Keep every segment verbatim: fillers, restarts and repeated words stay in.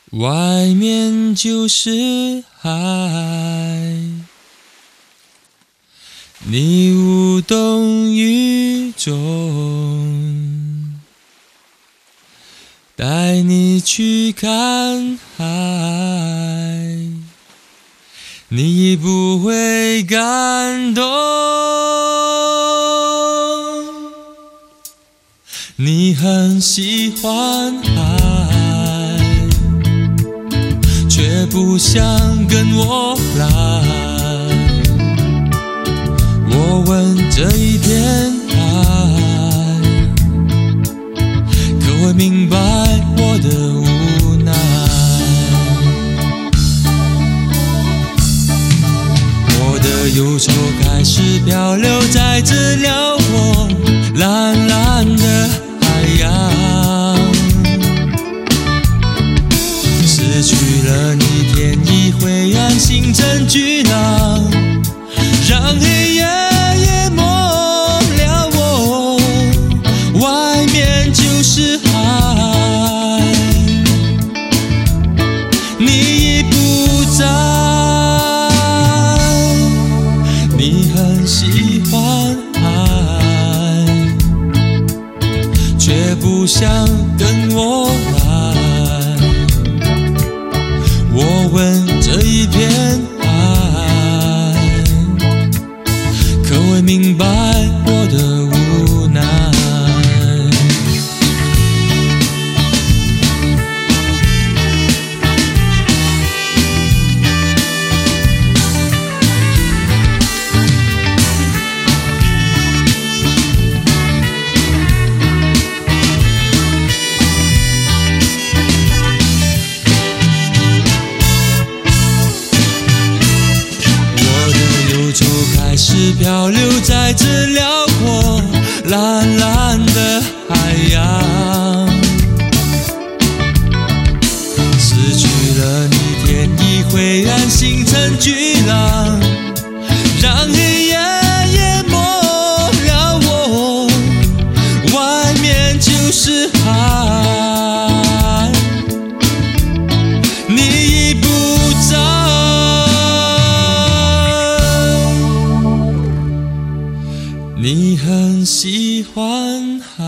外面就是海，你无动于衷，带你去看海，你不会感动。你很喜欢海，却不想跟我来。我问这一片海，可会明白我的无奈？我的忧愁开始漂流在这辽阔蓝蓝的海洋，失去了你，天已灰暗，星辰巨浪，让黑夜淹没了我，外面就是海，你已不在。你很喜欢海，却不想跟我来。我问这一片海，可会明白我的无奈？开始漂流在这辽阔蓝蓝的海洋，失去了你，天已灰暗，星辰巨浪，让黑夜淹没了我，外面就是海，你已不在。你很喜欢海，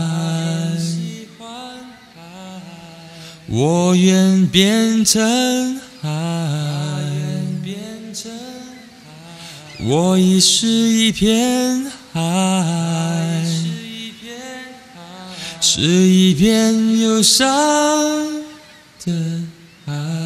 我愿变成海，我已是一片海，是一片忧伤的海。